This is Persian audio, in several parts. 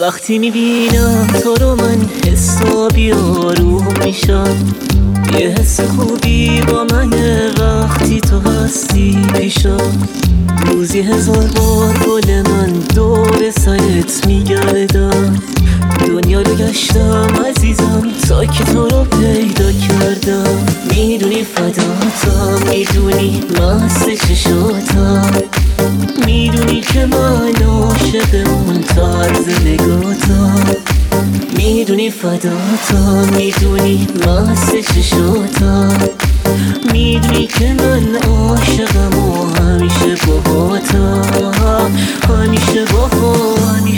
وقتی میبینم تو رو من حسابی آروم میشم. یه حس خوبی با منه وقتی تو هستی پیشم. روزی 1000 بار گل من دور سرت میگردم. دنیا رو گشتم عزیزم تا که تو رو پیدا کردم. میدونی فداتم، میدونی مست چشاتم، میدونی که من عاشق اون طرز نگاتم. میدونی فداتم، میدونی مست چشاتم، میدونی که من عاشقم و همیشه باهاتم، همیشه باهاتم.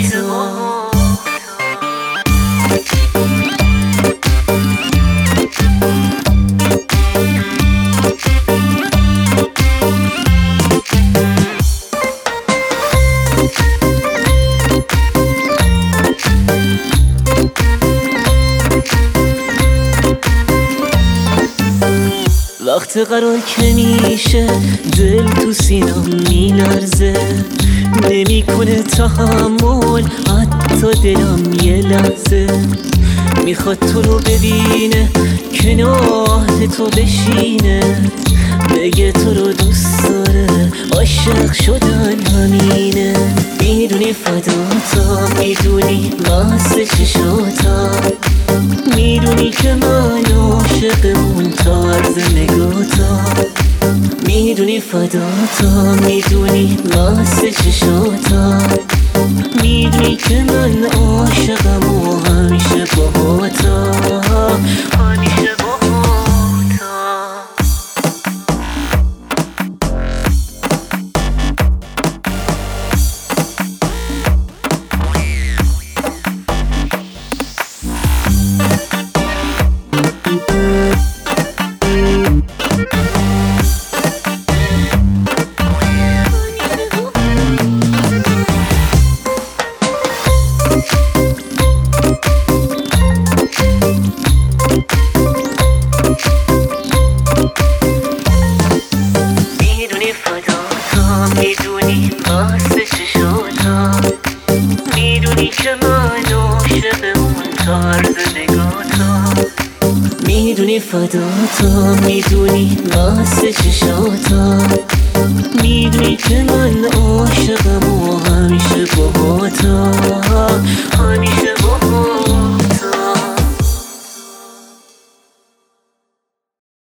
وقت قرار که میشه دل تو سینم میلرزه، نمیکنه تحمل حتی دلم یه لحظه. میخواد تو رو ببینه کنار تو بشینه، بگه تو رو دوست داره، عاشق شدن همینه. میدونی فداتم، میدونی مست چشاتم، میدونی که من عاشق اون طرز نگاتم. میدونی فداتم، میدونی مست چشاتم، میدونی که من عاشقم و همیشه باهاتم، همیشه باهاتم. میدونی مست چشاتم، میدونی که من عاشق اون طرز نگاتم. میدونی فداتم، میدونی مست چشاتم، میدونی که من عاشقم